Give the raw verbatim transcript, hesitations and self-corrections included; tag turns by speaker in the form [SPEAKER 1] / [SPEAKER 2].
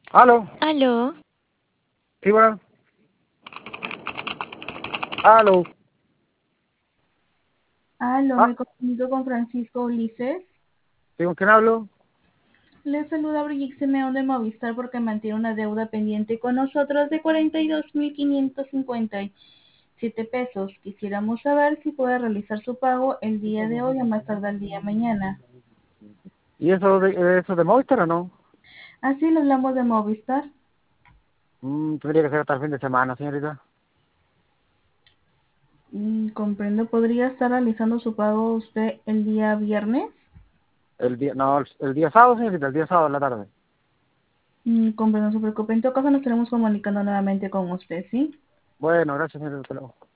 [SPEAKER 1] Aló,
[SPEAKER 2] Aló,
[SPEAKER 1] sí, bueno. Aló,
[SPEAKER 3] Aló,
[SPEAKER 1] ah,
[SPEAKER 3] me comunico con Francisco Ulises.
[SPEAKER 1] ¿sí, con quién hablo?
[SPEAKER 3] Le saluda Brigitte Simeón de Movistar porque mantiene una deuda pendiente con nosotros de cuarenta y dos mil quinientos cincuenta y siete pesos. Quisiéramos saber si puede realizar su pago el día de hoy o más tardar el día de mañana.
[SPEAKER 1] ¿Y eso de, eso de Movistar o no?
[SPEAKER 3] Así le hablamos de Movistar.
[SPEAKER 1] Mm, tendría que ser hasta el fin de semana, señorita.
[SPEAKER 3] Mm, comprendo, ¿podría estar realizando su pago usted el día viernes?
[SPEAKER 1] El día, no, el, el día sábado, señorita, el día sábado en la tarde.
[SPEAKER 3] Mm, comprendo, no se preocupe. En todo caso nos estaremos comunicando nuevamente con usted, ¿sí?
[SPEAKER 1] Bueno, gracias, señorita. Hasta luego.